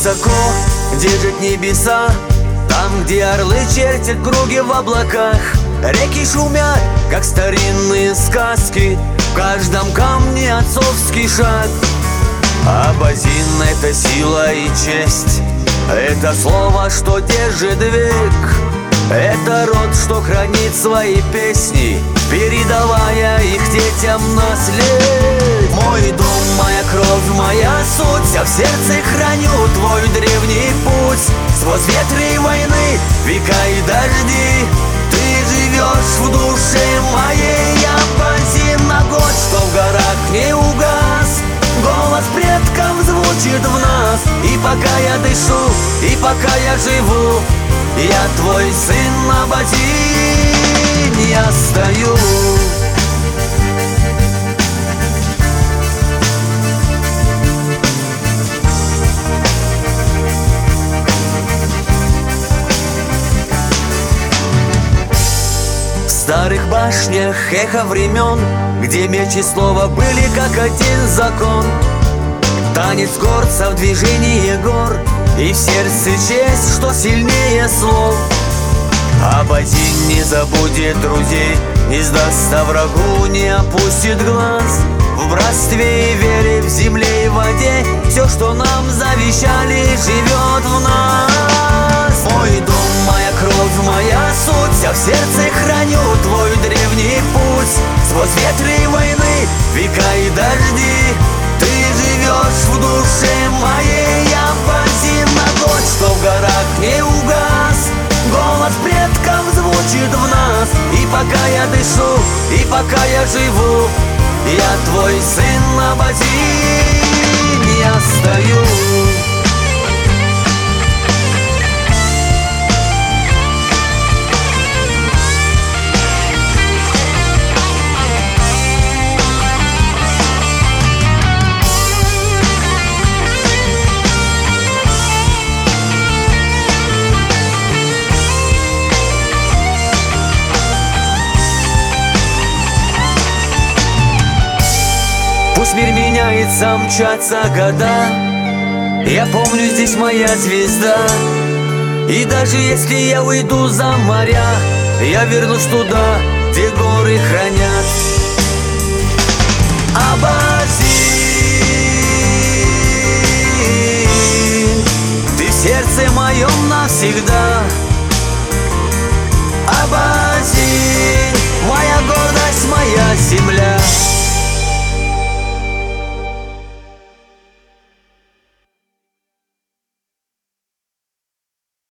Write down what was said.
высоко держит небеса, там, где орлы чертят круги в облаках. Реки шумят, как старинные сказки, в каждом камне отцовский шаг. Абазин — это сила и честь, это слово, что держит век. Это род, что хранит свои песни, передавая их детям на след. Мой дом, моя кровь, моя суть, я в сердце храню твой древний путь. Сквозь ветры и войны, века и дожди, ты живешь в душе моей. Абазин — огонь, что в горах не угас, голос предков звучит в нас. И пока я дышу, и пока я живу, я твой сын, Абазин, я стою. В старых башнях эхо времен, где меч и слово были как один закон. Танец горцев, движение гор, и в сердце честь, что сильнее слов. Абазин не забудет друзей, не сдастся врагу, не опустит глаз. В братстве и вере, в земле и воде, все, что нам завещали, живет в нас. Мой дом, моя кровь, моя суть, я в сердце храню твой древний путь. Сквозь ветры и войны, века и дожди, ты живешь в душе моей. Абазин — огонь, что в горах не угас, голос предков звучит в нас. И пока я дышу, и пока я живу, я твой сын, Абазин, я стою. Пусть мир меняется, мчатся года, я помню, здесь моя звезда. И даже если я уйду за моря, я вернусь туда, где горы хранят. Абазин, ты в сердце моем навсегда.